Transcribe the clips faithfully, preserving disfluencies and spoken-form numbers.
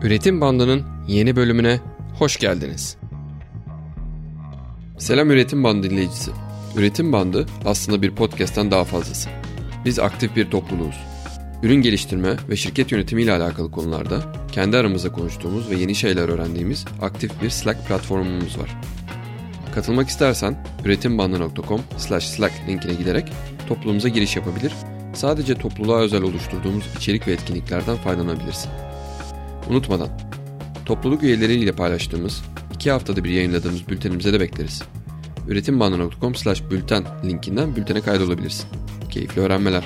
Üretim Bandı'nın yeni bölümüne hoş geldiniz. Selam Üretim Bandı dinleyicisi. Üretim Bandı aslında bir podcast'ten daha fazlası. Biz aktif bir topluluğuz. Ürün geliştirme ve şirket yönetimi ile alakalı konularda kendi aramızda konuştuğumuz ve yeni şeyler öğrendiğimiz aktif bir Slack platformumuz var. Katılmak istersen üretimbandı nokta com slash slack linkine giderek topluluğumuza giriş yapabilir, sadece topluluğa özel oluşturduğumuz içerik ve etkinliklerden faydalanabilirsin. Unutmadan, topluluk üyeleriyle paylaştığımız, iki haftada bir yayınladığımız bültenimize de bekleriz. üretimbandı nokta com slash bülten linkinden bültene kaydolabilirsin. Keyifli öğrenmeler.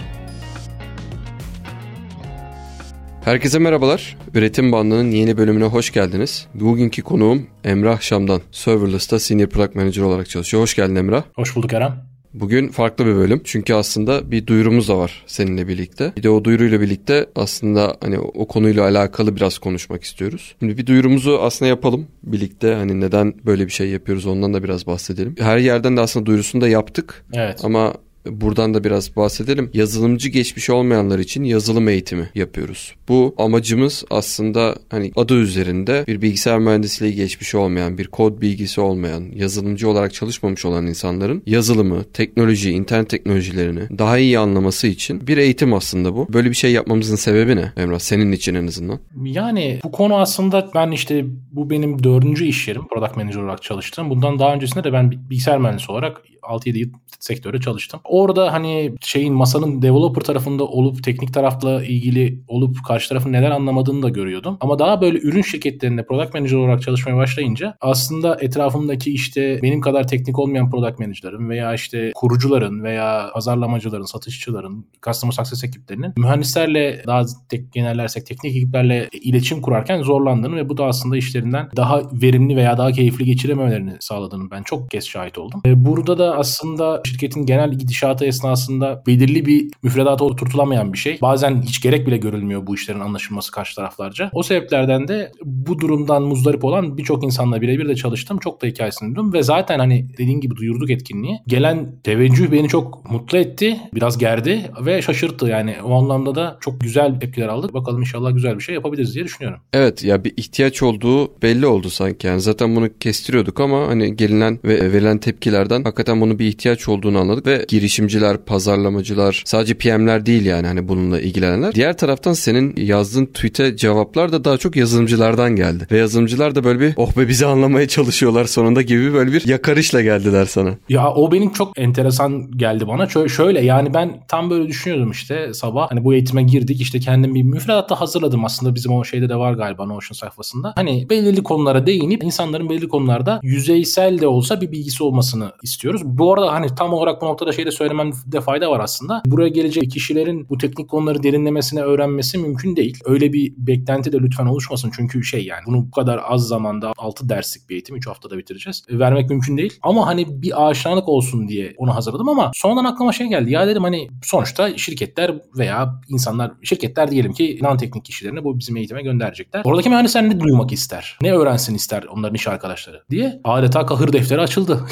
Herkese merhabalar. Üretim Bandı'nın yeni bölümüne hoş geldiniz. Bugünkü konuğum Emrah Şam'dan. Serverless'ta Senior Product Manager olarak çalışıyor. Hoş geldin Emrah. Hoş bulduk Eren. Bugün farklı bir bölüm. Çünkü aslında bir duyurumuz da var seninle birlikte. Bir de o duyuruyla birlikte aslında hani o konuyla alakalı biraz konuşmak istiyoruz. Şimdi bir duyurumuzu aslında yapalım birlikte. Hani neden böyle bir şey yapıyoruz ondan da biraz bahsedelim. Her yerden de aslında duyurusunu da yaptık. Evet. Ama buradan da biraz bahsedelim. Yazılımcı geçmişi olmayanlar için yazılım eğitimi yapıyoruz. Bu amacımız aslında hani adı üzerinde bir bilgisayar mühendisliği geçmişi olmayan, bir kod bilgisi olmayan, yazılımcı olarak çalışmamış olan insanların yazılımı, teknoloji, internet teknolojilerini daha iyi anlaması için bir eğitim aslında bu. Böyle bir şey yapmamızın sebebi ne Emrah? Senin için en azından. Yani bu konu aslında ben işte bu benim dördüncü iş yerim. Product Manager olarak çalıştım. Bundan daha öncesinde de ben bilgisayar mühendisi olarak altı yedi yıl sektörde çalıştım. Orada hani şeyin masanın developer tarafında olup teknik tarafla ilgili olup karşı tarafın neler anlamadığını da görüyordum. Ama daha böyle ürün şirketlerinde product manager olarak çalışmaya başlayınca aslında etrafımdaki işte benim kadar teknik olmayan product manager'ların veya işte kurucuların veya pazarlamacıların, satışçıların, customer success ekiplerinin mühendislerle daha tek, genellersek teknik ekiplerle iletişim kurarken zorlandığını ve bu da aslında işlerinden daha verimli veya daha keyifli geçirememelerini sağladığını ben çok kez şahit oldum. Burada da aslında şirketin genel gidişatı esnasında belirli bir müfredata oturtulamayan bir şey. Bazen hiç gerek bile görülmüyor bu işlerin anlaşılması karşı taraflarca. O sebeplerden de bu durumdan muzdarip olan birçok insanla birebir de çalıştım. Çok da hikayesini duydum ve zaten hani dediğin gibi duyurduk etkinliği. Gelen teveccüh beni çok mutlu etti, biraz gerdi ve şaşırttı. Yani o anlamda da çok güzel tepkiler aldık. Bakalım inşallah güzel bir şey yapabiliriz diye düşünüyorum. Evet ya bir ihtiyaç olduğu belli oldu sanki. Yani zaten bunu kestiriyorduk ama hani gelinen ve verilen tepkilerden hakikaten bunun bir ihtiyaç olduğunu anladık ve girişimciler, pazarlamacılar, sadece P M'ler değil yani hani bununla ilgilenenler. Diğer taraftan senin yazdığın tweet'e cevaplar da daha çok yazılımcılardan geldi. Ve yazılımcılar da böyle bir oh be bizi anlamaya çalışıyorlar sonunda gibi böyle bir yakarışla geldiler sana. Ya o benim çok enteresan geldi bana. Ş- şöyle yani ben tam böyle düşünüyordum işte sabah. Hani bu eğitime girdik işte kendim bir müfredat da hazırladım. Aslında bizim o şeyde de var galiba Notion sayfasında. Hani belirli konulara değinip insanların belirli konularda yüzeysel de olsa bir bilgisi olmasını istiyoruz. Bu arada hani tam olarak bu noktada şeyde söylememde fayda var aslında. Buraya gelecek kişilerin bu teknik konuları derinlemesine öğrenmesi mümkün değil. Öyle bir beklenti de lütfen oluşmasın. Çünkü şey yani bunu bu kadar az zamanda altı derslik bir eğitim üç haftada bitireceğiz. Vermek mümkün değil. Ama hani bir aşinalık olsun diye onu hazırladım ama sonradan aklıma şey geldi. Ya dedim hani sonuçta şirketler veya insanlar, şirketler diyelim ki non-teknik kişilerini bu bizim eğitime gönderecekler. Oradaki mühendisler ne duymak ister? Ne öğrensin ister onların iş arkadaşları diye adeta kahır defteri açıldı.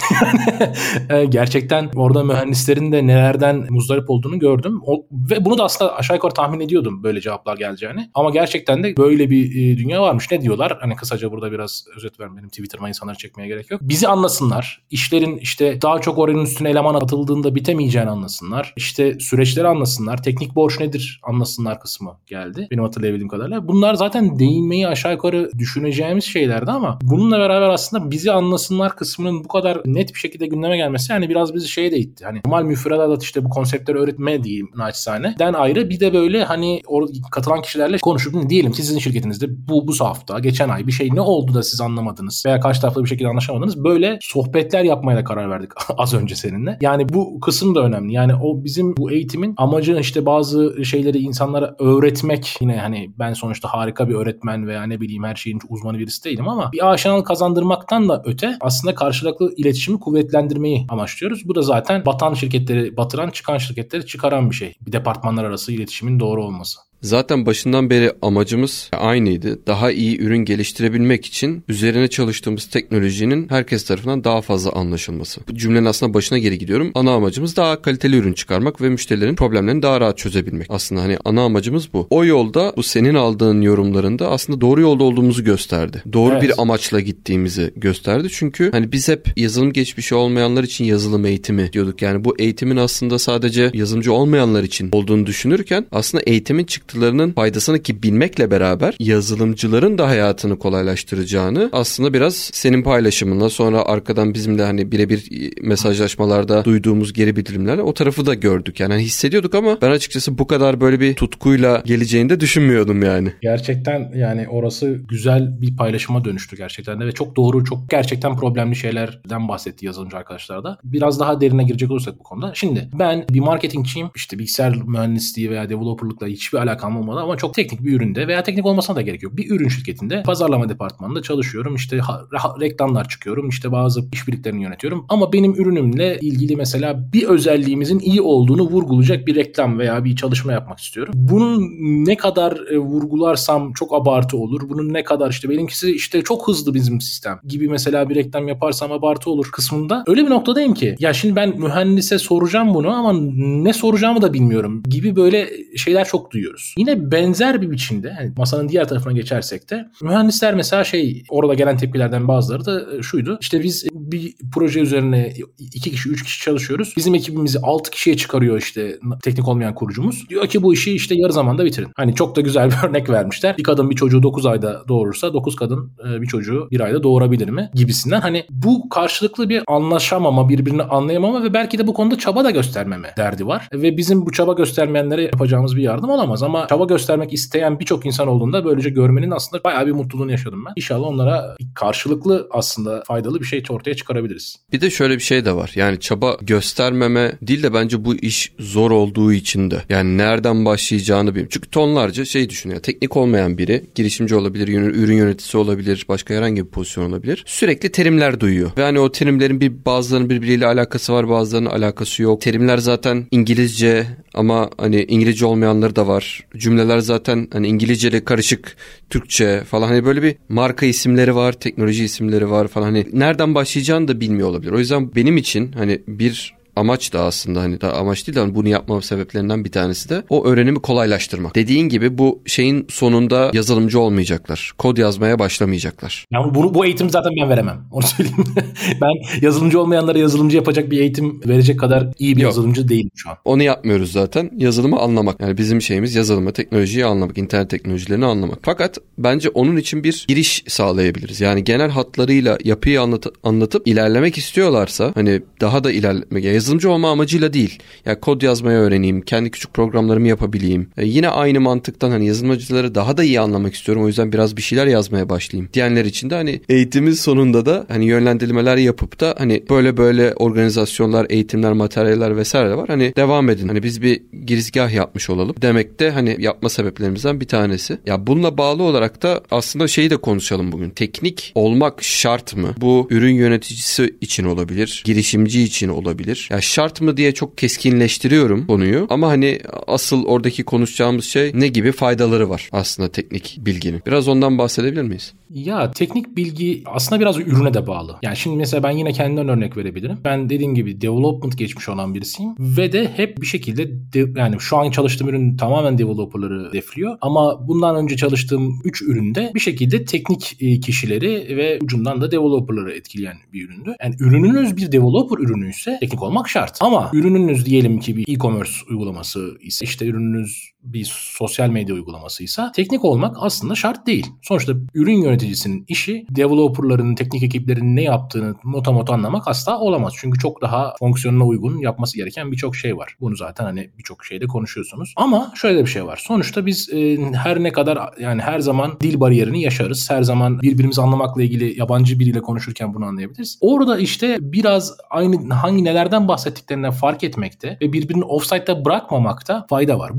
Gerçekten orada mühendislerin de nelerden muzdarip olduğunu gördüm. O, ve bunu da aslında aşağı yukarı tahmin ediyordum böyle cevaplar geleceğini. Ama gerçekten de böyle bir e, dünya varmış. Ne diyorlar? Hani kısaca burada biraz özet vermem. Benim Twitter'ıma insanları çekmeye gerek yok. Bizi anlasınlar. İşlerin işte daha çok oranın üstüne eleman atıldığında bitemeyeceğini anlasınlar. İşte süreçleri anlasınlar. Teknik borç nedir anlasınlar kısmı geldi. Benim hatırlayabildiğim kadarıyla. Bunlar zaten değinmeyi aşağı yukarı düşüneceğimiz şeylerdi ama bununla beraber aslında bizi anlasınlar kısmının bu kadar net bir şekilde gündeme gelmesi yani biraz bizi şeye de itti. Hani normal müfredat işte bu konseptleri öğretme diyeyim naçizane. Den ayrı bir de böyle hani orada katılan kişilerle konuşup diyelim ki sizin şirketinizde bu bu hafta geçen ay bir şey ne oldu da siz anlamadınız veya karşı tarafla bir şekilde anlaşamadınız. Böyle sohbetler yapmaya da karar verdik az önce seninle. Yani bu kısım da önemli. Yani o bizim bu eğitimin amacı işte bazı şeyleri insanlara öğretmek. Yine hani ben sonuçta harika bir öğretmen veya ne bileyim her şeyin uzmanı birisi değilim ama bir aşinalık kazandırmaktan da öte aslında karşılıklı iletişimi kuvvetlendirmeyi amaçlıyoruz. Bu da zaten batan şirketleri batıran, çıkan şirketleri çıkaran bir şey. Bir departmanlar arası iletişimin doğru olması. zaten başından beri amacımız aynıydı. Daha iyi ürün geliştirebilmek için üzerine çalıştığımız teknolojinin herkes tarafından daha fazla anlaşılması. Bu cümlenin aslında başına geri gidiyorum. Ana amacımız daha kaliteli ürün çıkarmak ve müşterilerin problemlerini daha rahat çözebilmek. Aslında hani ana amacımız bu. O yolda bu senin aldığın yorumlarında aslında doğru yolda olduğumuzu gösterdi. Doğru evet. bir amaçla gittiğimizi gösterdi. Çünkü hani biz hep yazılım geçmişi olmayanlar için yazılım eğitimi diyorduk. Yani bu eğitimin aslında sadece yazılımcı olmayanlar için olduğunu düşünürken aslında eğitimin çıktılarının faydasını ki bilmekle beraber yazılımcıların da hayatını kolaylaştıracağını aslında biraz senin paylaşımınla sonra arkadan bizimle hani birebir mesajlaşmalarda duyduğumuz geri bildirimlerle o tarafı da gördük. Yani hissediyorduk ama ben açıkçası bu kadar böyle bir tutkuyla geleceğini de düşünmüyordum yani. Gerçekten yani orası güzel bir paylaşıma dönüştü gerçekten de ve çok doğru, çok gerçekten problemli şeylerden bahsetti yazılımcı arkadaşlar da. Biraz daha derine girecek olursak bu konuda. Şimdi ben bir marketingçiyim. İşte bilgisayar mühendisliği veya developerlıkla hiçbir alakam olmadı ama çok teknik bir üründe veya teknik olmasına da gerek yok. Bir ürün şirketinde pazarlama departmanında çalışıyorum. İşte ha, reklamlar çıkıyorum. İşte bazı işbirliklerini yönetiyorum. Ama benim ürünümle ilgili mesela bir özelliğimizin iyi olduğunu vurgulayacak bir reklam veya bir çalışma yapmak istiyorum. Bunun ne kadar e, vurgularsam çok abartı olur. Bunun ne kadar işte benimkisi işte çok hızlı bizim sistem gibi mesela bir reklam yaparsam abartı olur kısmında. Öyle bir noktadayım ki ya şimdi ben mühendise soracağım bunu ama ne soracağımı da bilmiyorum gibi böyle şeyler çok duyuyoruz. Yine benzer bir biçimde yani masanın diğer tarafına geçersek de mühendisler mesela şey orada gelen tepkilerden bazıları da şuydu. İşte biz bir proje üzerine iki kişi üç kişi çalışıyoruz. Bizim ekibimizi altı kişiye çıkarıyor işte teknik olmayan kurucumuz. Diyor ki bu işi işte yarı zamanda bitirin. Hani çok da güzel bir örnek vermişler. Bir kadın bir çocuğu dokuz ayda doğurursa dokuz kadın bir çocuğu bir ayda doğurabilir mi? Gibisinden. Hani bu karşılıklı bir anlaşamama, birbirini anlayamama ve belki de bu konuda çaba da göstermeme derdi var. Ve bizim bu çaba göstermeyenlere yapacağımız bir yardım olamaz ama çaba göstermek isteyen birçok insan olduğunda böylece görmenin aslında bayağı bir mutluluğunu yaşadım ben. İnşallah onlara karşılıklı aslında faydalı bir şey ortaya çıkarabiliriz. Bir de şöyle bir şey de var. Yani çaba göstermeme değil de bence bu iş zor olduğu için de. Yani nereden başlayacağını bilmiyorum. Çünkü tonlarca şey düşünüyor. Teknik olmayan biri, girişimci olabilir, ürün yöneticisi olabilir, başka herhangi bir pozisyon olabilir. Sürekli terimler duyuyor. Ve hani o terimlerin bir bazılarının birbiriyle alakası var, bazılarının alakası yok. Terimler zaten İngilizce ama hani İngilizce olmayanları da var. Cümleler zaten hani İngilizceyle karışık Türkçe falan. Hani böyle bir marka isimleri var, teknoloji isimleri var falan. Hani nereden başlayacağını da bilmiyor olabilir. O yüzden benim için hani bir amaç da aslında hani daha amaç değil de hani bunu yapmam sebeplerinden bir tanesi de o öğrenimi kolaylaştırmak. Dediğin gibi bu şeyin sonunda yazılımcı olmayacaklar. Kod yazmaya başlamayacaklar. Yani bunu, bu eğitimi zaten ben veremem. Onu söyleyeyim. Ben yazılımcı olmayanlara yazılımcı yapacak bir eğitim verecek kadar iyi bir Yok. yazılımcı değilim şu an. Onu yapmıyoruz zaten. Yazılımı anlamak. Yani bizim şeyimiz yazılımı, teknolojiyi anlamak, internet teknolojilerini anlamak. Fakat bence onun için bir giriş sağlayabiliriz. Yani genel hatlarıyla yapıyı anlat- anlatıp ilerlemek istiyorlarsa hani daha da ilerlemek. Yani yazılımcı olma amacıyla değil. Ya kod yazmayı öğreneyim, kendi küçük programlarımı yapabileyim. E yine aynı mantıktan hani yazılımcıları daha da iyi anlamak istiyorum. O yüzden biraz bir şeyler yazmaya başlayayım diyenler için de hani eğitimin sonunda da hani yönlendirmeler yapıp da hani böyle böyle organizasyonlar, eğitimler, materyaller vesaire var. Hani devam edin. Hani biz bir girizgah yapmış olalım. Demek de hani yapma sebeplerimizden bir tanesi. Ya bununla bağlı olarak da aslında şeyi de konuşalım bugün. Teknik olmak şart mı? Bu ürün yöneticisi için olabilir, girişimci için olabilir. Ya şart mı diye çok keskinleştiriyorum konuyu ama hani asıl oradaki konuşacağımız şey ne gibi faydaları var aslında teknik bilginin. Biraz ondan bahsedebilir miyiz? Ya teknik bilgi aslında biraz ürüne de bağlı. Yani şimdi mesela ben yine kendimden örnek verebilirim. Ben dediğim gibi development geçmiş olan birisiyim ve de hep bir şekilde de, yani şu an çalıştığım ürün tamamen developerları defliyor ama bundan önce çalıştığım üç üründe bir şekilde teknik kişileri ve ucundan da developerları etkileyen bir üründü. Yani ürününüz bir developer ürünüyse teknik olmak şart. Ama ürününüz diyelim ki bir e-commerce uygulaması ise işte ürününüz bir sosyal medya uygulamasıysa teknik olmak aslında şart değil. Sonuçta ürün yöneticisinin işi developerların, teknik ekiplerin ne yaptığını motamot anlamak asla olamaz. Çünkü çok daha fonksiyonuna uygun yapması gereken birçok şey var. Bunu zaten hani birçok şeyde konuşuyorsunuz. Ama şöyle bir şey var. Sonuçta biz e, her ne kadar yani her zaman dil bariyerini yaşarız. Her zaman birbirimizi anlamakla ilgili yabancı biriyle konuşurken bunu anlayabiliriz. Orada işte biraz aynı hangi nelerden bahsettiklerinden fark etmekte ve birbirini offside'da bırakmamakta fayda var. Bu aslında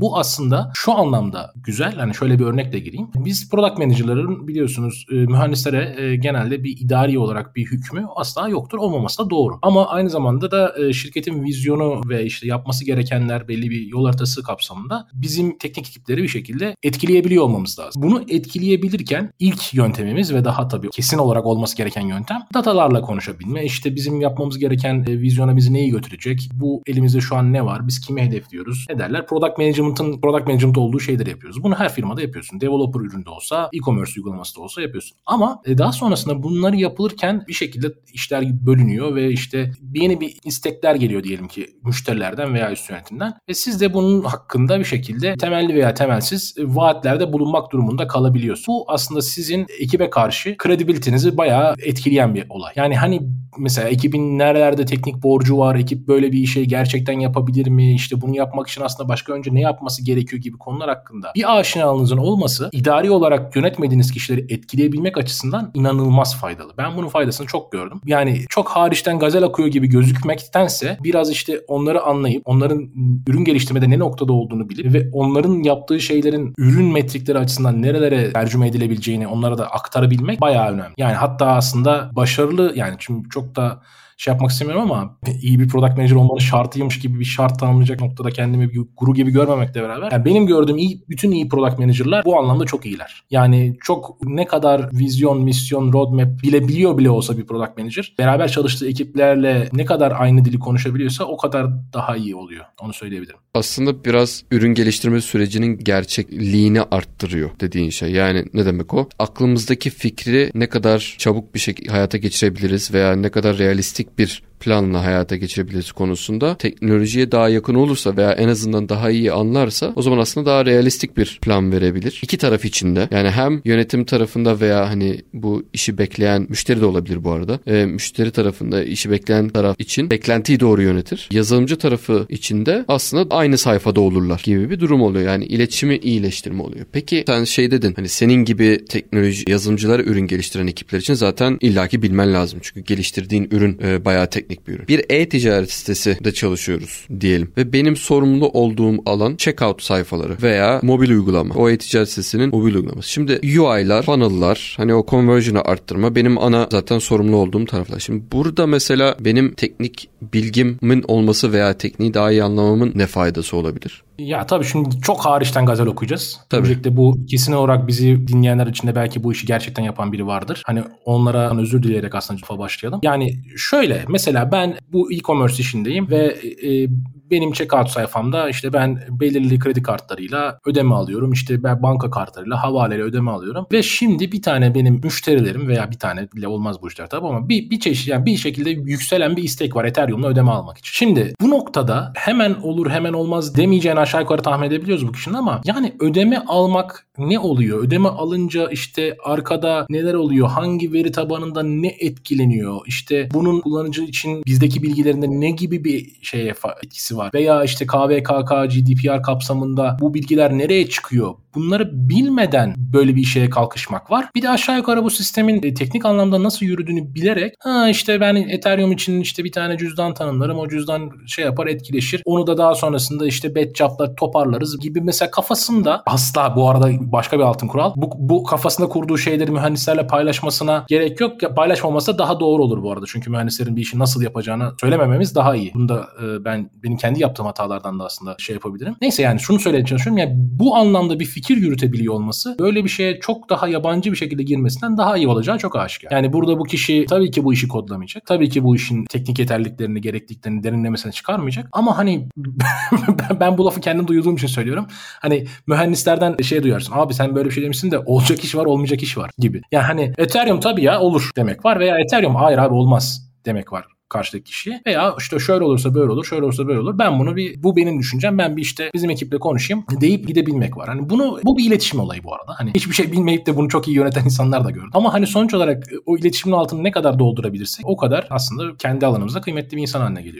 aslında şu anlamda güzel. Hani şöyle bir örnekle gireyim. Biz product manager'ların biliyorsunuz e, mühendislere e, genelde bir idari olarak bir hükmü asla yoktur. Olmaması da doğru. Ama aynı zamanda da e, şirketin vizyonu ve işte yapması gerekenler belli bir yol haritası kapsamında bizim teknik ekipleri bir şekilde etkileyebiliyor olmamız lazım. Bunu etkileyebilirken ilk yöntemimiz ve daha tabii kesin olarak olması gereken yöntem datalarla konuşabilme. İşte bizim yapmamız gereken e, vizyona bizi neyi götürecek? Bu elimizde şu an ne var? Biz kimi hedefliyoruz? Ne derler? Product management'ın product management olduğu şeyleri yapıyoruz. Bunu her firmada yapıyorsun. Developer üründe olsa, e-commerce uygulaması da olsa yapıyorsun. Ama e, daha sonrasında bunları yapılırken bir şekilde işler bölünüyor ve işte yeni bir istekler geliyor diyelim ki müşterilerden veya üst yönetimden ve siz de bunun hakkında bir şekilde temelli veya temelsiz e, vaatlerde bulunmak durumunda kalabiliyorsunuz. Bu aslında sizin ekibe karşı kredibilitenizi bayağı etkileyen bir olay. Yani hani mesela ekibin nerelerde teknik borcu var, ekip böyle bir işi gerçekten yapabilir mi, işte bunu yapmak için aslında başka önce ne yapması gerekiyor gibi konular hakkında bir aşinalığınızın olması idari olarak yönetmediğiniz kişileri etkileyebilmek açısından inanılmaz faydalı. Ben bunun faydasını çok gördüm. Yani çok hariçten gazel akıyor gibi gözükmektense biraz işte onları anlayıp onların ürün geliştirmede ne noktada olduğunu bilip ve onların yaptığı şeylerin ürün metrikleri açısından nerelere tercüme edilebileceğini onlara da aktarabilmek bayağı önemli. Yani hatta aslında başarılı, yani çünkü çok da şey yapmak istemiyorum ama iyi bir product manager olmanın şartıymış gibi bir şart tanımlayacak noktada kendimi bir guru gibi görmemekle beraber yani benim gördüğüm iyi, bütün iyi product manager'lar bu anlamda çok iyiler. Yani çok ne kadar vizyon, misyon, roadmap bilebiliyor bile olsa bir product manager beraber çalıştığı ekiplerle ne kadar aynı dili konuşabiliyorsa o kadar daha iyi oluyor. Onu söyleyebilirim. Aslında biraz ürün geliştirme sürecinin gerçekliğini arttırıyor dediğin şey. Yani ne demek o? Aklımızdaki fikri ne kadar çabuk bir şekilde hayata geçirebiliriz veya ne kadar realistik bir planla hayata geçirebiliriz konusunda teknolojiye daha yakın olursa veya en azından daha iyi anlarsa o zaman aslında daha realistik bir plan verebilir. İki taraf için de, yani hem yönetim tarafında veya hani bu işi bekleyen müşteri de olabilir bu arada. E, müşteri tarafında işi bekleyen taraf için beklentiyi doğru yönetir. Yazılımcı tarafı için de aslında aynı sayfada olurlar gibi bir durum oluyor. Yani iletişimi iyileştirme oluyor. Peki sen şey dedin, hani senin gibi teknoloji yazılımcılara ürün geliştiren ekipler için zaten illaki bilmen lazım. Çünkü geliştirdiğin ürün e, bayağı teknik bir ürün. Bir e-ticaret sitesi de çalışıyoruz diyelim ve benim sorumlu olduğum alan checkout sayfaları veya mobil uygulama. O e-ticaret sitesinin mobil uygulaması. Şimdi U I'lar, funnel'lar, hani o conversion'ı arttırma benim ana zaten sorumlu olduğum taraflar. Şimdi burada mesela benim teknik bilgimin olması veya tekniği daha iyi anlamamın ne faydası olabilir? Ya tabii şimdi çok hariçten gazel okuyacağız. Tabii. Öncelikle bu kesin olarak bizi dinleyenler içinde belki bu işi gerçekten yapan biri vardır. Hani onlara özür dileyerek aslında başlayalım. Yani şöyle, mesela ben bu e-commerce işindeyim ve e, benim checkout sayfamda işte ben belirli kredi kartlarıyla ödeme alıyorum. İşte ben banka kartlarıyla, havaleyle ödeme alıyorum. Ve şimdi bir tane benim müşterilerim veya bir tane bile olmaz bu işler tabii ama bir, bir çeşit, yani bir şekilde yükselen bir istek var Ethereum'la ödeme almak için. Şimdi bu noktada hemen olur hemen olmaz demeyeceğini aşağı yukarı tahmin edebiliyoruz bu kişinin ama yani ödeme almak ne oluyor? Ödeme alınca işte arkada neler oluyor? Hangi veri tabanında ne etkileniyor? İşte bunun kullanıcı için bizdeki bilgilerinde ne gibi bir şeye etkisi var? Veya işte K V K K, G D P R kapsamında bu bilgiler nereye çıkıyor? Bunları bilmeden böyle bir şeye kalkışmak var. Bir de aşağı yukarı bu sistemin e, teknik anlamda nasıl yürüdüğünü bilerek ha işte ben Ethereum için işte bir tane cüzdan tanımlarım. O cüzdan şey yapar, etkileşir. Onu da daha sonrasında işte batchup'la toparlarız gibi mesela kafasında, asla bu arada başka bir altın kural. Bu, bu kafasında kurduğu şeyleri mühendislerle paylaşmasına gerek yok. Paylaşmaması da daha doğru olur bu arada. Çünkü mühendislerin bir işi nasıl yapacağını söylemememiz daha iyi. Bunu da e, ben benim kendi yaptığım hatalardan da aslında şey yapabilirim. Neyse, yani şunu söylemeye çalışıyorum. Yani bu anlamda bir fikir yürütebiliyor olması böyle bir şeye çok daha yabancı bir şekilde girmesinden daha iyi olacağı çok aşikar. Yani burada bu kişi tabii ki bu işi kodlamayacak. Tabii ki bu işin teknik yeterliliklerini, gerekliliklerini derinlemesine çıkarmayacak. Ama hani ben bu lafı kendim duyduğum için söylüyorum. Hani mühendislerden şey duyarsın. Abi sen böyle bir şey demişsin de olacak iş var, olmayacak iş var gibi. Yani hani Ethereum tabii ya olur demek var veya Ethereum hayır abi olmaz demek var karşıdaki kişiye. Veya işte şöyle olursa böyle olur, şöyle olursa böyle olur. Ben bunu bir, bu benim düşüncem. Ben bir işte bizim ekiple konuşayım deyip gidebilmek var. Hani bunu, bu bir iletişim olayı bu arada. Hani hiçbir şey bilmeyip de bunu çok iyi yöneten insanlar da gördüm. Ama hani sonuç olarak o iletişimin altını ne kadar doldurabilirsek o kadar aslında kendi alanımızda kıymetli bir insan haline geliyoruz.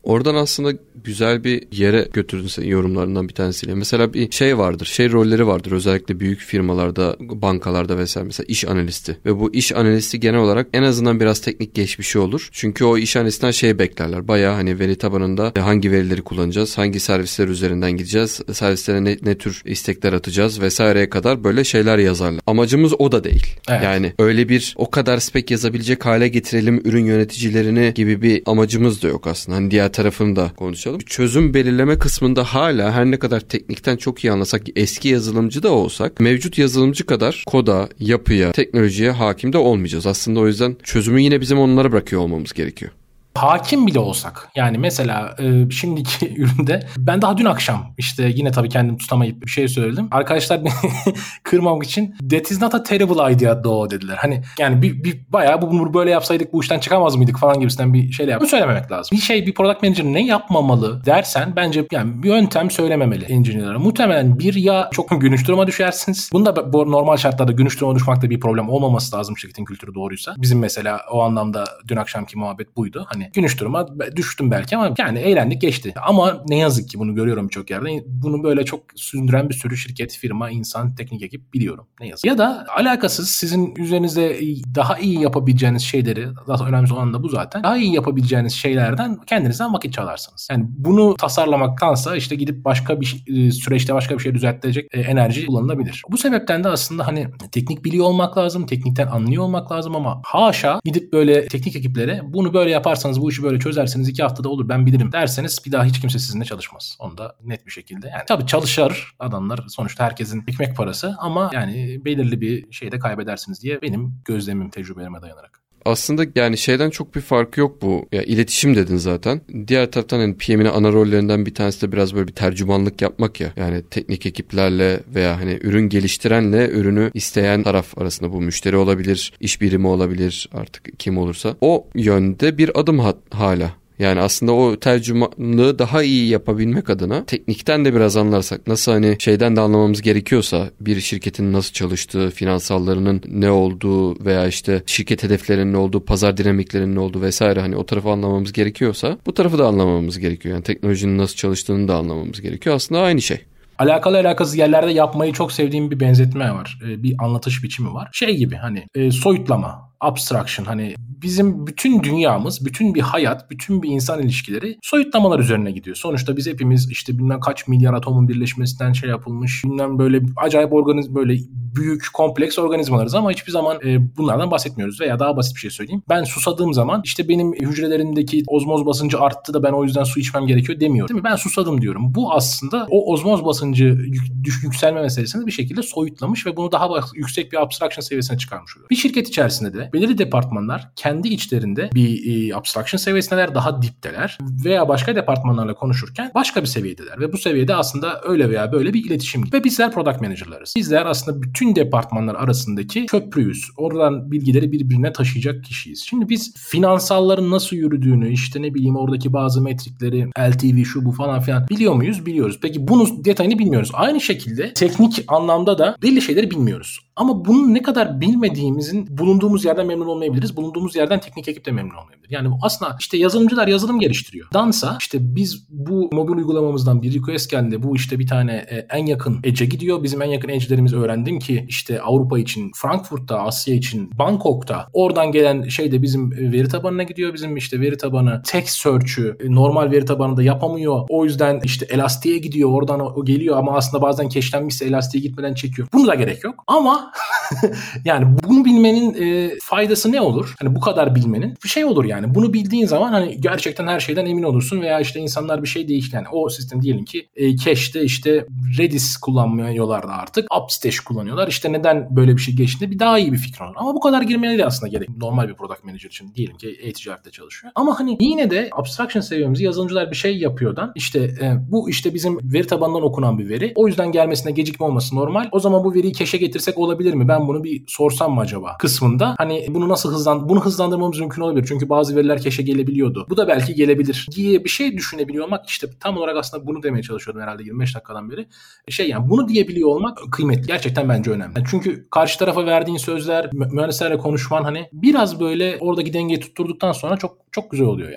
Oradan aslında güzel bir yere götürdün senin yorumlarından bir tanesiyle. Mesela bir şey vardır, şey rolleri vardır özellikle büyük firmalarda, bankalarda vesaire, mesela iş analisti. Ve bu iş analisti genel olarak en azından biraz teknik geçmişi olur. Çünkü o iş analistinden şey beklerler. Bayağı hani veri tabanında hangi verileri kullanacağız, hangi servisler üzerinden gideceğiz, servislere ne, ne tür istekler atacağız vesaireye kadar böyle şeyler yazarlar. Amacımız o da değil. Evet. Yani öyle bir o kadar spek yazabilecek hale getirelim ürün yöneticilerini gibi bir amacımız da yok aslında. Hani diğer tarafını da konuşalım. Çözüm belirleme kısmında hala her ne kadar teknikten çok iyi anlasak, eski yazılımcı da olsak, mevcut yazılımcı kadar koda, yapıya, teknolojiye hakim de olmayacağız. Aslında o yüzden çözümü yine bizim onlara bırakıyor olmamız gerekiyor. Hakim bile olsak, yani mesela e, şimdiki üründe ben daha dün akşam işte yine tabii kendim tutamayıp bir şey söyledim. Arkadaşlar beni kırmamak için that is not a terrible idea though dediler. Hani yani bir, bir bayağı bunu böyle yapsaydık bu işten çıkamaz mıydık falan gibisinden bir şeyle yapıp söylememek lazım. Bir şey, bir product manager ne yapmamalı dersen bence yani bir yöntem söylememeli engineer'lara. Muhtemelen bir ya çok gülünç duruma düşersiniz. Bunda bu normal şartlarda gülünç duruma düşmakta bir problem olmaması lazım şirketin kültürü doğruysa. Bizim mesela o anlamda dün akşamki muhabbet buydu. Hani gülünç duruma düştüm belki ama yani eğlendik geçti. Ama ne yazık ki bunu görüyorum birçok yerde. Bunu böyle çok sündüren bir sürü şirket, firma, insan, teknik ekip biliyorum. Ne yazık. Ya da alakasız sizin üzerinizde daha iyi yapabileceğiniz şeyleri, daha önemli olan da bu zaten. Daha iyi yapabileceğiniz şeylerden kendinizden vakit çalarsınız. Yani bunu tasarlamaktansa işte gidip başka bir süreçte başka bir şey düzeltecek enerji kullanılabilir. Bu sebepten de aslında hani teknik biliyor olmak lazım, teknikten anlıyor olmak lazım ama haşa gidip böyle teknik ekiplere bunu böyle yaparsanız bu işi böyle çözerseniz iki haftada olur ben bilirim derseniz bir daha hiç kimse sizinle çalışmaz. Onu da net bir şekilde. Yani tabii çalışır adamlar, sonuçta herkesin ekmek parası ama yani belirli bir şeyde kaybedersiniz diye benim gözlemim, tecrübelerime dayanarak. Aslında yani şeyden çok bir farkı yok bu. Ya iletişim dedin zaten. Diğer taraftan hani P M'in ana rollerinden bir tanesi de biraz böyle bir tercümanlık yapmak ya. Yani teknik ekiplerle veya hani ürün geliştirenle ürünü isteyen taraf arasında, bu müşteri olabilir, iş birimi olabilir, artık kim olursa. O yönde bir adım ha- hala. Yani aslında o tercümanlığı daha iyi yapabilmek adına teknikten de biraz anlarsak, nasıl hani şeyden de anlamamız gerekiyorsa bir şirketin nasıl çalıştığı, finansallarının ne olduğu veya işte şirket hedeflerinin ne olduğu, pazar dinamiklerinin ne olduğu vesaire, hani o tarafı anlamamız gerekiyorsa bu tarafı da anlamamız gerekiyor. Yani teknolojinin nasıl çalıştığını da anlamamız gerekiyor. Aslında aynı şey. Alakalı alakasız yerlerde yapmayı çok sevdiğim bir benzetme var. Bir anlatış biçimi var. Şey gibi hani soyutlama, abstraction, hani bizim bütün dünyamız, bütün bir hayat, bütün bir insan ilişkileri soyutlamalar üzerine gidiyor. Sonuçta biz hepimiz işte bilmem kaç milyar atomun birleşmesinden şey yapılmış, bilmem böyle acayip organizm, böyle büyük kompleks organizmalarız ama hiçbir zaman e, bunlardan bahsetmiyoruz. Veya daha basit bir şey söyleyeyim. Ben susadığım zaman işte benim hücrelerimdeki ozmoz basıncı arttı da ben o yüzden su içmem gerekiyor demiyorum. Değil mi? Ben susadım diyorum. Bu aslında o ozmoz basıncı yük, düş, yükselme meselesini bir şekilde soyutlamış ve bunu daha yüksek bir abstraction seviyesine çıkarmış oluyor. Bir şirket içerisinde de belirli departmanlar kendi içlerinde bir e, abstraction seviyesindeler, daha dipteler veya başka departmanlarla konuşurken başka bir seviyedeler ve bu seviyede aslında öyle veya böyle bir iletişim ve bizler product manager'larız. Bizler aslında bütün departmanlar arasındaki köprüyüz. Oradan bilgileri birbirine taşıyacak kişiyiz. Şimdi biz finansalların nasıl yürüdüğünü, işte ne bileyim oradaki bazı metrikleri, L T V şu bu falan filan biliyor muyuz? Biliyoruz. Peki bunun detayını bilmiyoruz. Aynı şekilde teknik anlamda da belli şeyleri bilmiyoruz. Ama bunu ne kadar bilmediğimizin bulunduğumuz yerden memnun olmayabiliriz. Bulunduğumuz yerden teknik ekip de memnun olmayabilir. Yani aslında işte yazılımcılar yazılım geliştiriyor. Dansa işte biz bu mobil uygulamamızdan bir request geldi. Bu işte bir tane e, en yakın edge'e gidiyor. Bizim en yakın edge'lerimiz öğrendim ki işte Avrupa için Frankfurt'ta, Asya için Bangkok'ta. Oradan gelen şey de bizim veri tabanına gidiyor. Bizim işte veri tabanı text search'ü normal veri tabanında yapamıyor. O yüzden işte Elastic'e gidiyor. Oradan o geliyor ama aslında bazen cache'lenmişse Elastic'e gitmeden çekiyor. Bunu da gerek yok. Ama yani bunu bilmenin e, faydası ne olur? Hani bu kadar bilmenin bir şey olur yani. Bunu bildiğin zaman hani gerçekten her şeyden emin olursun veya işte insanlar bir şey değişti. Yani o sistem diyelim ki e, cache'de işte Redis kullanmıyorlar da artık. Upstash kullanıyorlar. İşte neden böyle bir şey geçtiğinde bir daha iyi bir fikir olur. Ama bu kadar girmeye de aslında gerek. Normal bir product manager için diyelim ki e-ticarette çalışıyor. Ama hani yine de abstraction seviyemizi yazılımcılar bir şey yapıyordan işte e, bu işte bizim veri tabanından okunan bir veri. O yüzden gelmesine gecikme olması normal. O zaman bu veriyi cache'e getirsek olabilir mi? Ben bunu bir sorsam mı acaba? Kısmında hani bunu nasıl hızlan bunu hızlandırmamız mümkün olabilir. Çünkü bazı veriler cache'e gelebiliyordu. Bu da belki gelebilir diye bir şey düşünebiliyor olmak, işte tam olarak aslında bunu demeye çalışıyordum herhalde yirmi beş dakikadan beri. Şey yani bunu diyebiliyor olmak kıymetli. Gerçekten bence önemli. Yani çünkü karşı tarafa verdiğin sözler, mühendislerle konuşman hani biraz böyle oradaki dengeyi tutturduktan sonra çok çok güzel oluyor yani.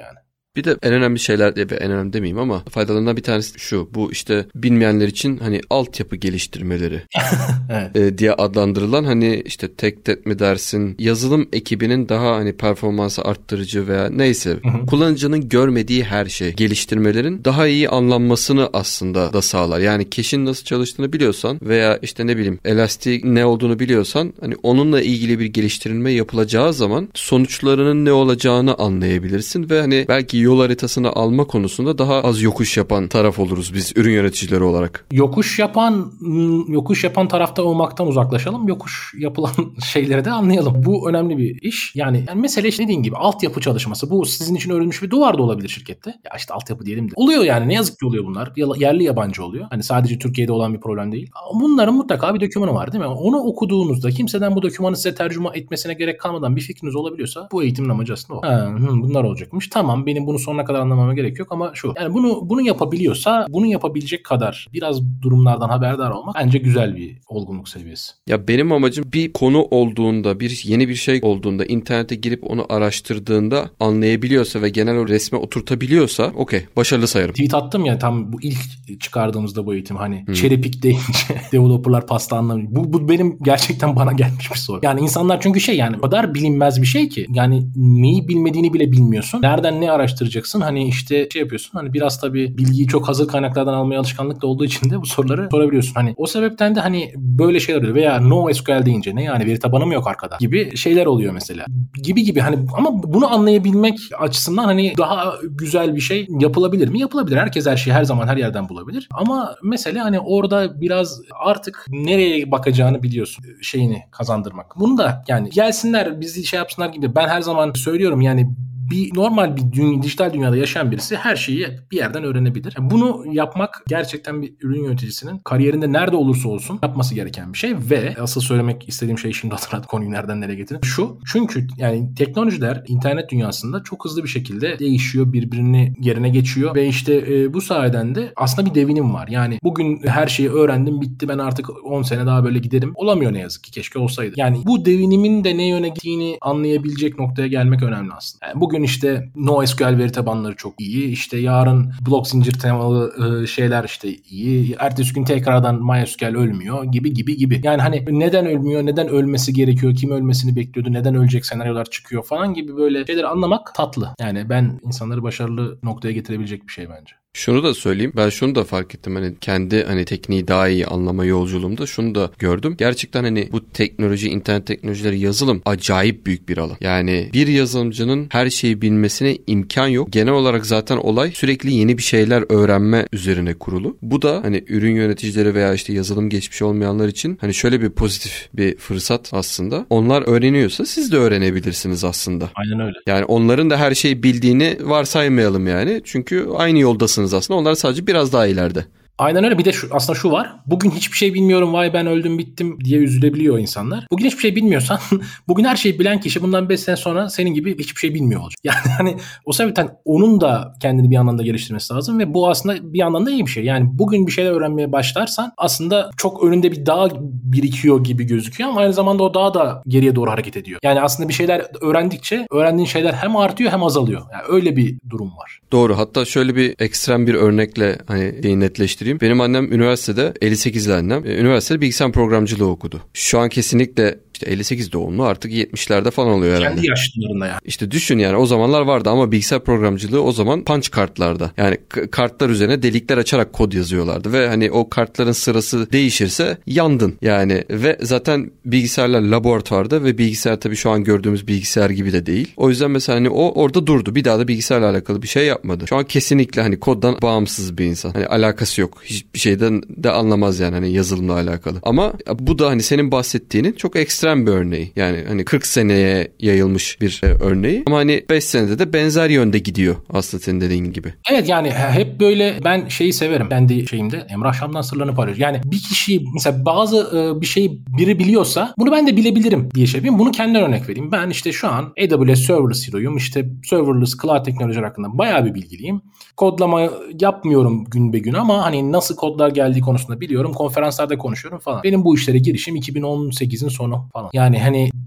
Bir de en önemli şeyler, en önemli demeyeyim ama faydalarından bir tanesi şu. Bu işte bilmeyenler için hani altyapı geliştirmeleri evet. e, diye adlandırılan, hani işte tek tek mi dersin, yazılım ekibinin daha hani performansı arttırıcı veya neyse hı hı. kullanıcının görmediği her şey geliştirmelerin daha iyi anlanmasını aslında da sağlar. Yani cache'in nasıl çalıştığını biliyorsan veya işte ne bileyim Elastic ne olduğunu biliyorsan, hani onunla ilgili bir geliştirilme yapılacağı zaman sonuçlarının ne olacağını anlayabilirsin ve hani belki yol haritasını alma konusunda daha az yokuş yapan taraf oluruz biz ürün yöneticileri olarak. Yokuş yapan yokuş yapan tarafta olmaktan uzaklaşalım. Yokuş yapılan şeyleri de anlayalım. Bu önemli bir iş. Yani, yani mesele işte dediğin gibi altyapı çalışması. Bu sizin için örülmüş bir duvar da olabilir şirkette. Ya işte altyapı diyelim de. Oluyor yani, ne yazık ki oluyor bunlar. Yerli yabancı oluyor. Hani sadece Türkiye'de olan bir problem değil. Bunların mutlaka bir dokümanı var değil mi? Onu okuduğunuzda kimseden bu dokümanı size tercüme etmesine gerek kalmadan bir fikriniz olabiliyorsa bu eğitimin amacı aslında o. Ha, hı, bunlar olacakmış. Tamam, benim bunu sonuna kadar anlamama gerek yok ama şu. Yani bunu bunu yapabiliyorsa, bunu yapabilecek kadar biraz durumlardan haberdar olmak bence güzel bir olgunluk seviyesi. Ya benim amacım bir konu olduğunda, bir yeni bir şey olduğunda, internete girip onu araştırdığında anlayabiliyorsa ve genel o resme oturtabiliyorsa okey, başarılı sayarım. Tweet attım ya tam bu ilk çıkardığımızda bu eğitim, hani hmm. cherry pick deyince developerlar pasta anlamıyor. Bu, bu benim gerçekten bana gelmiş bir soru. Yani insanlar çünkü şey, yani o kadar bilinmez bir şey ki, yani neyi bilmediğini bile bilmiyorsun. Nereden ne araştıracaksın? Hani işte şey yapıyorsun. Hani biraz tabii bilgiyi çok hazır kaynaklardan almaya alışkanlık da olduğu için de bu soruları sorabiliyorsun. Hani o sebepten de hani böyle şeyler oluyor. Veya NoSQL deyince ne yani, veri tabanı mı yok arkada gibi şeyler oluyor mesela. Gibi gibi hani, ama bunu anlayabilmek açısından hani daha güzel bir şey yapılabilir mi? Yapılabilir. Herkes her şeyi her zaman her yerden bulabilir. Ama mesele hani orada biraz artık nereye bakacağını biliyorsun şeyini kazandırmak. Bunu da yani gelsinler bizi şey yapsınlar gibi, ben her zaman söylüyorum yani, bir normal bir dünya, dijital dünyada yaşayan birisi her şeyi bir yerden öğrenebilir. Bunu yapmak gerçekten bir ürün yöneticisinin kariyerinde nerede olursa olsun yapması gereken bir şey ve asıl söylemek istediğim şey, şimdi hatırladım konuyu nereden nereye getirdim. Şu, çünkü yani teknolojiler internet dünyasında çok hızlı bir şekilde değişiyor, birbirini yerine geçiyor ve işte e, bu sayeden de aslında bir devinim var. Yani bugün her şeyi öğrendim, bitti, ben artık on sene daha böyle giderim. Olamıyor ne yazık ki, keşke olsaydı. Yani bu devinimin de ne yöne gittiğini anlayabilecek noktaya gelmek önemli aslında. Yani bugün işte NoSQL veri tabanları çok iyi. İşte yarın blok zincir temalı e, şeyler işte iyi. Ertesi gün tekrardan MySQL ölmüyor gibi gibi gibi. Yani hani neden ölmüyor, neden ölmesi gerekiyor, kim ölmesini bekliyordu, neden ölecek senaryolar çıkıyor falan gibi böyle şeyleri anlamak tatlı. Yani ben insanları başarılı noktaya getirebilecek bir şey bence. Şunu da söyleyeyim. Ben şunu da fark ettim. Hani kendi hani tekniği daha iyi anlama yolculuğumda şunu da gördüm. Gerçekten hani bu teknoloji, internet teknolojileri, yazılım acayip büyük bir alan. Yani bir yazılımcının her şeyi bilmesine imkan yok. Genel olarak zaten olay sürekli yeni bir şeyler öğrenme üzerine kurulu. Bu da hani ürün yöneticileri veya işte yazılım geçmişi olmayanlar için hani şöyle bir pozitif bir fırsat aslında. Onlar öğreniyorsa siz de öğrenebilirsiniz aslında. Aynen öyle. Yani onların da her şeyi bildiğini varsaymayalım yani. Çünkü aynı yoldasınız aslında. Onlar sadece biraz daha ileride. Aynen öyle. Bir de şu, aslında şu var. Bugün hiçbir şey bilmiyorum, vay ben öldüm bittim diye üzülebiliyor insanlar. Bugün hiçbir şey bilmiyorsan bugün her şeyi bilen kişi bundan beş sene sonra senin gibi hiçbir şey bilmiyor olacak. Yani hani o sebepten onun da kendini bir anlamda geliştirmesi lazım ve bu aslında bir yandan da iyi bir şey. Yani bugün bir şeyler öğrenmeye başlarsan aslında çok önünde bir dağ birikiyor gibi gözüküyor ama aynı zamanda o dağ da geriye doğru hareket ediyor. Yani aslında bir şeyler öğrendikçe öğrendiğin şeyler hem artıyor hem azalıyor. Yani öyle bir durum var. Doğru. Hatta şöyle bir ekstrem bir örnekle hani netleştireyim. Benim annem üniversitede, elli sekizli annem, üniversitede bilgisayar programcılığı okudu. Şu an kesinlikle işte elli sekiz doğumlu, artık yetmişlerde falan oluyor herhalde. Kendi yaşlarında yani. İşte düşün yani, o zamanlar vardı ama bilgisayar programcılığı o zaman punch kartlarda. Yani k- kartlar üzerine delikler açarak kod yazıyorlardı ve hani o kartların sırası değişirse yandın yani. Ve zaten bilgisayarlar laboratuvarda ve bilgisayar tabii şu an gördüğümüz bilgisayar gibi de değil. O yüzden mesela hani o orada durdu. Bir daha da bilgisayarla alakalı bir şey yapmadı. Şu an kesinlikle hani koddan bağımsız bir insan. Hani alakası yok. Hiçbir şeyden de anlamaz yani hani yazılımla alakalı. Ama bu da hani senin bahsettiğinin çok ekstrem bir örneği. Yani hani kırk seneye yayılmış bir e, örneği. Ama hani beş senede de benzer yönde gidiyor aslında senin dediğin gibi. Evet yani hep böyle ben şeyi severim. Kendi şeyimde Emrah Şam'dan sırlarını paylaşıyorum. Yani bir kişi mesela bazı e, bir şeyi biri biliyorsa bunu ben de bilebilirim diye şey yapayım. Bunu kendimden örnek vereyim. Ben işte şu an A W S Serverless Hero'yum. İşte serverless cloud teknolojileri hakkında bayağı bir bilgiliyim. Kodlama yapmıyorum gün be gün ama hani nasıl kodlar geldiği konusunda biliyorum. Konferanslarda konuşuyorum falan. Benim bu işlere girişim iki bin on sekizin sonu falan. Yani hani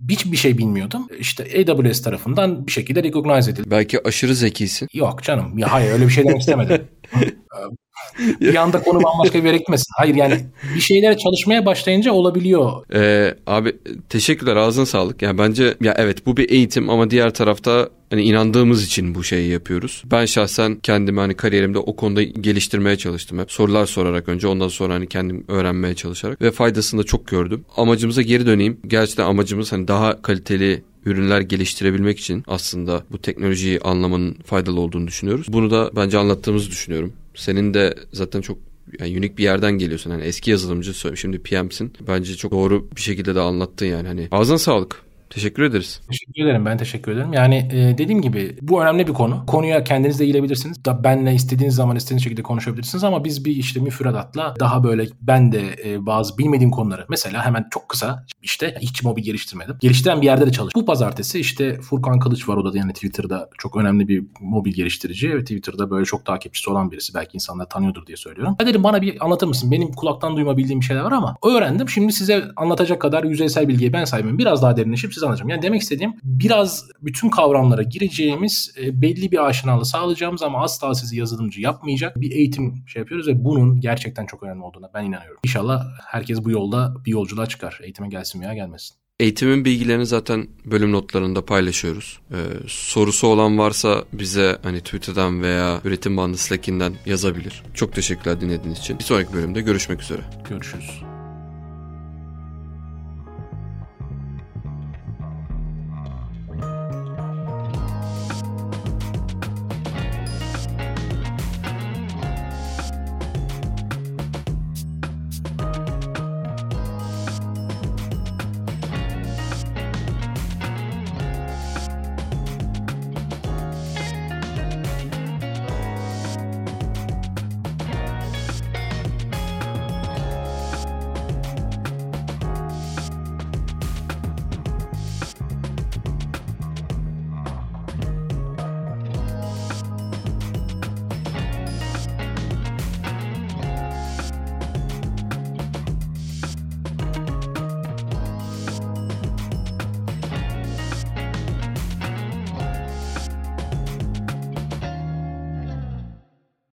hiçbir şey bilmiyordum. İşte A W S tarafından bir şekilde recognize edildi. Belki aşırı zekisin. Yok canım. Ya hayır, öyle bir şey demek istemedim. Bir anda konu bambaşka bir yere gitmesin. Hayır, yani bir şeylere çalışmaya başlayınca olabiliyor. Ee, abi teşekkürler, ağzına sağlık. Yani bence ya evet bu bir eğitim ama diğer tarafta hani inandığımız için bu şeyi yapıyoruz. Ben şahsen kendimi hani kariyerimde o konuda geliştirmeye çalıştım hep. Sorular sorarak önce, ondan sonra hani kendim öğrenmeye çalışarak ve faydasını da çok gördüm. Amacımıza geri döneyim. Gerçekten amacımız hani daha kaliteli ürünler geliştirebilmek için aslında bu teknolojiyi anlamanın faydalı olduğunu düşünüyoruz. Bunu da bence anlattığımızı düşünüyorum. Senin de zaten çok yani unik bir yerden geliyorsun. Hani eski yazılımcı, şimdi P M'sin. Bence çok doğru bir şekilde de anlattın yani. Hani ağzına sağlık. Teşekkür ederiz. Teşekkür ederim. Ben teşekkür ederim. Yani e, dediğim gibi bu önemli bir konu. Konuya kendiniz de eğilebilirsiniz. Da benle istediğiniz zaman istediğiniz şekilde konuşabilirsiniz ama biz bir işte müfredatla daha böyle ben de e, bazı bilmediğim konuları mesela hemen çok kısa işte hiç mobil geliştirmedim. Geliştiren bir yerde de çalıştım. Bu pazartesi işte Furkan Kılıç var, o da yani Twitter'da çok önemli bir mobil geliştirici ve Twitter'da böyle çok takipçisi olan birisi. Belki insanlar tanıyordur diye söylüyorum. Ben dedim bana bir anlatır mısın? Benim kulaktan duyma bildiğim bir şeyler var ama öğrendim. Şimdi size anlatacak kadar yüzeysel bilgiye ben sahibim. Biraz daha derinleşip size anlatacağım. Yani demek istediğim biraz bütün kavramlara gireceğimiz e, belli bir aşinalığı sağlayacağımız ama asla sizi yazılımcı yapmayacak bir eğitim şey yapıyoruz ve bunun gerçekten çok önemli olduğuna ben inanıyorum. İnşallah herkes bu yolda bir yolculuğa çıkar. Eğitime gelsin veya gelmesin. Eğitimin bilgilerini zaten bölüm notlarında paylaşıyoruz. Ee, sorusu olan varsa bize hani Twitter'dan veya Üretim Bandı Slack'inden yazabilir. Çok teşekkürler dinlediğiniz için. Bir sonraki bölümde görüşmek üzere. Görüşürüz.